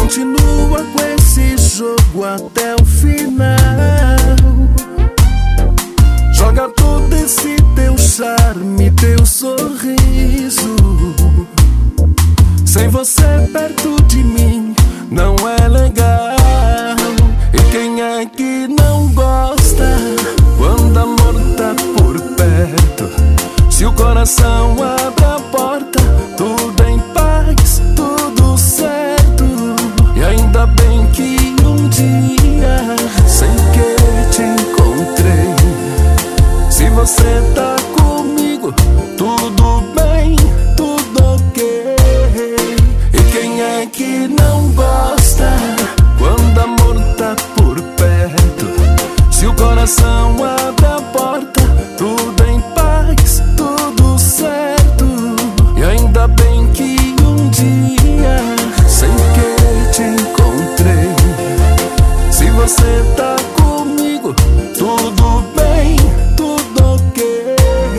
Continua com esse jogo até o final. Joga todo esse teu charme, teu sorriso. Sem você perto de mim não é legal. E quem é que não gosta quando amor tá por perto? Se o coração abre a porta, tudo em paz, tudo certo. E ainda bem que um dia, sem querer, te encontrei. Se você tá comigo, tudo bem, tudo ok. E quem é que não gosta quando amor tá por perto? Se o coração abre a porta, tudo em paz, tudo certo. E ainda bem que um dia, sem querer, te encontrei. Se você tá comigo, tudo bem, tudo ok.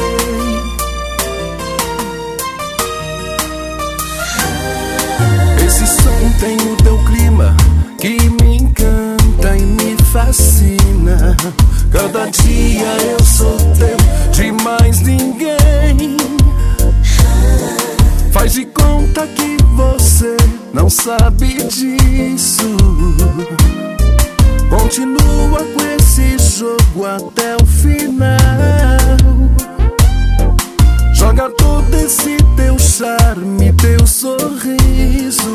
Esse som tem o teu clima que me encanta e me fascina. Cada dia eu sou teu, de mais ninguém. Faz de conta que você não sabe disso. Continua com esse jogo até o final. Joga todo esse teu charme, teu sorriso.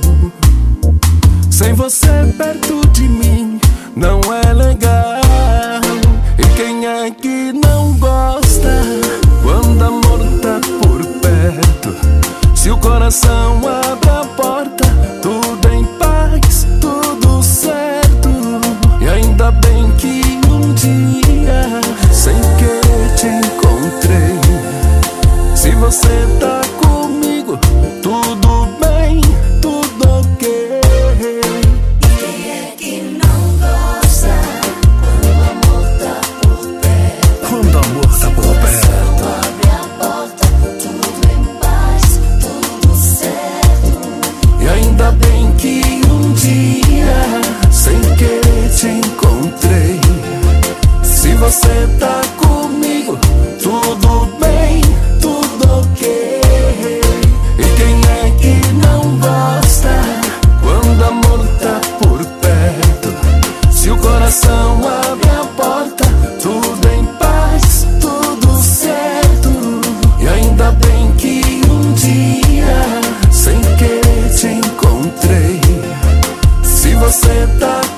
Sem você perto de mim não é legal. E quem é que não gosta quando amor tá por perto? Se o coração abre a porta, tudo em paz, tudo certo. E ainda bem que um dia, sem querer, te encontrei. Se você tá comigo, tudo bem, tudo ok. E quem é que não gosta quando o amor tá por perto? Quando amor tá por perto, Abre a porta, tudo em paz, tudo certo. e ainda bem que um dia, sem querer, te encontrei. Se você tá comigo, tudo bem, tudo ok. E quem é que não gosta quando amor tá por perto? Se o coração abre a porta, tudo em paz, tudo certo. E ainda bem que um dia, sem querer, te encontrei. Se você tá